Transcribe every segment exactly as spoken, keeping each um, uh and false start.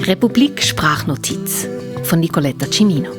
Republik Sprachnotiz von Nicoletta Cimino.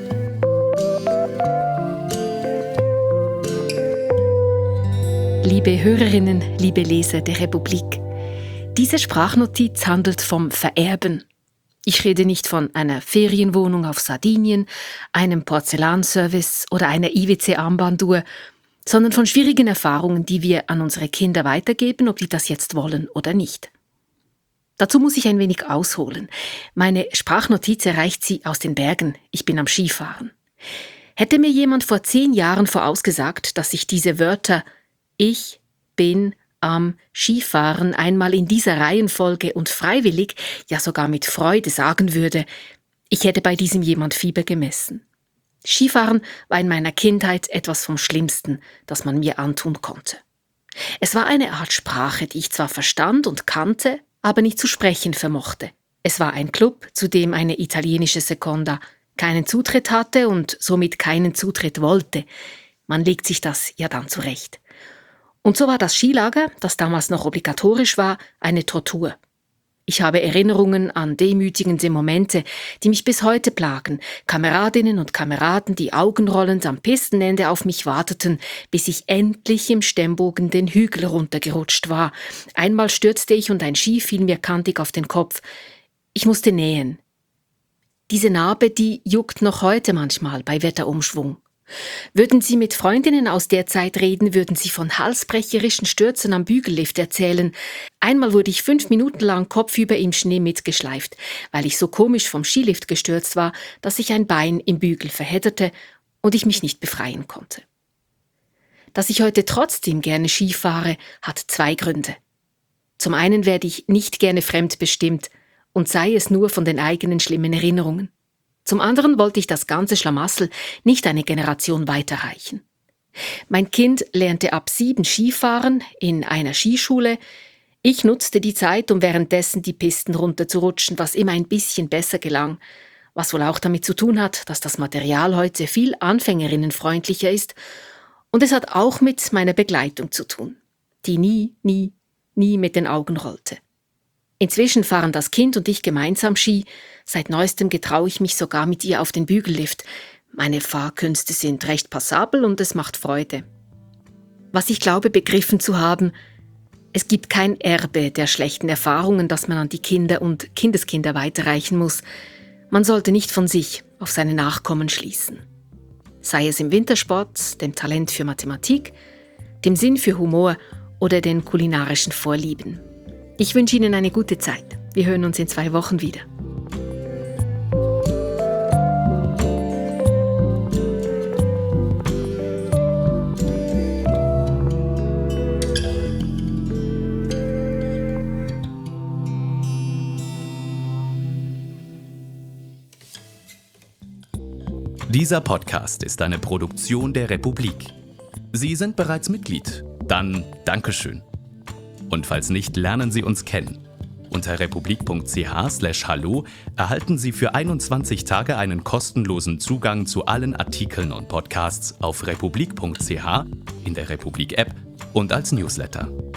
Liebe Hörerinnen, liebe Leser der Republik, diese Sprachnotiz handelt vom Vererben. Ich rede nicht von einer Ferienwohnung auf Sardinien, einem Porzellanservice oder einer I W C-Armbanduhr, sondern von schwierigen Erfahrungen, die wir an unsere Kinder weitergeben, ob die das jetzt wollen oder nicht. Dazu muss ich ein wenig ausholen. Meine Sprachnotiz erreicht Sie aus den Bergen. Ich bin am Skifahren. Hätte mir jemand vor zehn Jahren vorausgesagt, dass ich diese Wörter Ich bin am Skifahren einmal in dieser Reihenfolge und freiwillig, ja sogar mit Freude sagen würde, ich hätte bei diesem jemand Fieber gemessen. Skifahren war in meiner Kindheit etwas vom Schlimmsten, das man mir antun konnte. Es war eine Art Sprache, die ich zwar verstand und kannte, aber nicht zu sprechen vermochte. Es war ein Club, zu dem eine italienische Seconda keinen Zutritt hatte und somit keinen Zutritt wollte. Man legt sich das ja dann zurecht. Und so war das Skilager, das damals noch obligatorisch war, eine Tortur. Ich habe Erinnerungen an demütigende Momente, die mich bis heute plagen. Kameradinnen und Kameraden, die augenrollend am Pistenende auf mich warteten, bis ich endlich im Stemmbogen den Hügel runtergerutscht war. Einmal stürzte ich und ein Ski fiel mir kantig auf den Kopf. Ich musste nähen. Diese Narbe, die juckt noch heute manchmal bei Wetterumschwung. Würden Sie mit Freundinnen aus der Zeit reden, würden Sie von halsbrecherischen Stürzen am Bügellift erzählen. Einmal wurde ich fünf Minuten lang kopfüber im Schnee mitgeschleift, weil ich so komisch vom Skilift gestürzt war, dass ich ein Bein im Bügel verhedderte und ich mich nicht befreien konnte. Dass ich heute trotzdem gerne Ski fahre, hat zwei Gründe. Zum einen werde ich nicht gerne fremdbestimmt und sei es nur von den eigenen schlimmen Erinnerungen. Zum anderen wollte ich das ganze Schlamassel nicht eine Generation weiterreichen. Mein Kind lernte ab sieben Skifahren in einer Skischule. Ich nutzte die Zeit, um währenddessen die Pisten runterzurutschen, was immer ein bisschen besser gelang, was wohl auch damit zu tun hat, dass das Material heute viel anfängerinnenfreundlicher ist. Und es hat auch mit meiner Begleitung zu tun, die nie, nie, nie mit den Augen rollte. Inzwischen fahren das Kind und ich gemeinsam Ski. Seit neuestem getraue ich mich sogar mit ihr auf den Bügellift. Meine Fahrkünste sind recht passabel und es macht Freude. Was ich glaube, begriffen zu haben, es gibt kein Erbe der schlechten Erfahrungen, das man an die Kinder und Kindeskinder weiterreichen muss. Man sollte nicht von sich auf seine Nachkommen schließen. Sei es im Wintersport, dem Talent für Mathematik, dem Sinn für Humor oder den kulinarischen Vorlieben. Ich wünsche Ihnen eine gute Zeit. Wir hören uns in zwei Wochen wieder. Dieser Podcast ist eine Produktion der Republik. Sie sind bereits Mitglied? Dann Dankeschön. Und falls nicht, lernen Sie uns kennen. Unter republik.ch slash hallo erhalten Sie für einundzwanzig Tage einen kostenlosen Zugang zu allen Artikeln und Podcasts auf republik.ch, in der Republik-App und als Newsletter.